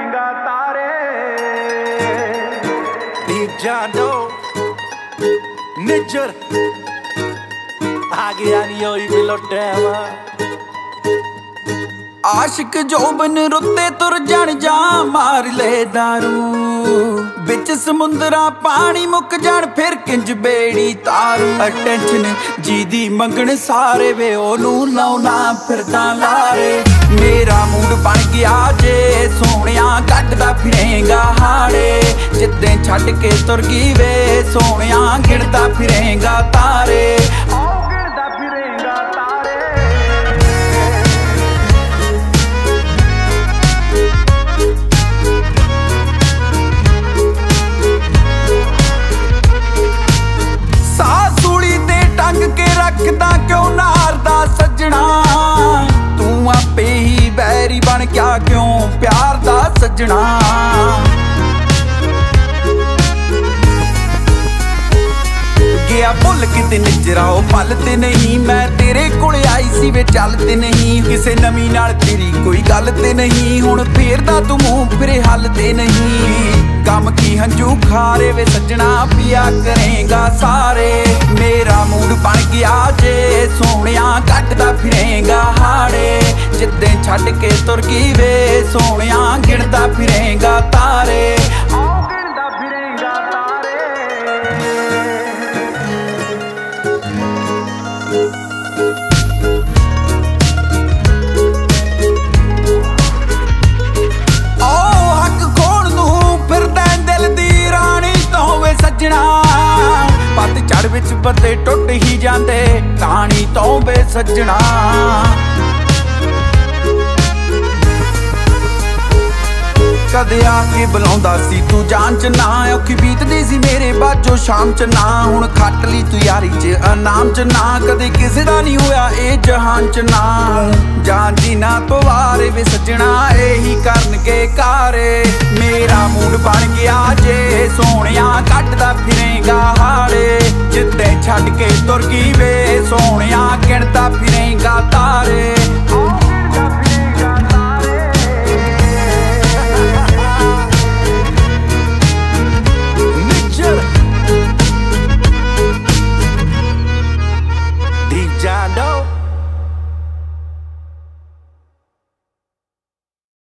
फिरेगा तारे जानो निजर आ गया नहीं होई बिलोटेवा आशिक जोबन रुते तुर जान जा मार ले दारू बिच समुंदरा पानी मुक जान फिर किंज बेड़ी तारू अटेंशन जी दी मंगण सारे वे ओनू लाउना फिरदा लारे मेरा मूड बन गया जे सोहणिया कटदा फिरेगा हाड़े जिद्दे छड्ड के तुर गई वे सोहणिया गिणदा फिरेगा तारे रखदा क्यों नारदा सजना तू आपे ही बैरी बन क्या क्यों प्यार दा सजना गया भुल किते निजरा ओ पलते नहीं मैं तेरे कोले आई सी वे चलते नहीं किसे नवी नाल तेरी कोई गल ते नहीं हुण फेरदा तू मूंह फिरे हल ते नहीं गम की हंजू खारे वे सजना पिया करेगा सारे मेरा मूड बन गया जे सोहणिया कटदा फिरेगा हाड़े जिद्दे छड्ड के तुर गई वे सोहणिया गिणदा फिरेगा तारे पत चढ़ विच बंदे टुट ही जाते कहानी तो बे सजना कदे आके बुलाउंदा सी तू जान च ना औखी बीतदी सी मेरे बाजो शाम च ना हुण खट ली तू यारी च अनाम च ना कदे किसे दा नहीं होया ए जहान च ना जान दी ना पवारे वे सजना यही करन के कारे मेरा मूड बन गया जे सोहणिया कटदा फिरेगा हाड़े जिद्दे छड्ड के तुर गई वे सोहणिया गिणदा फिरेगा तारे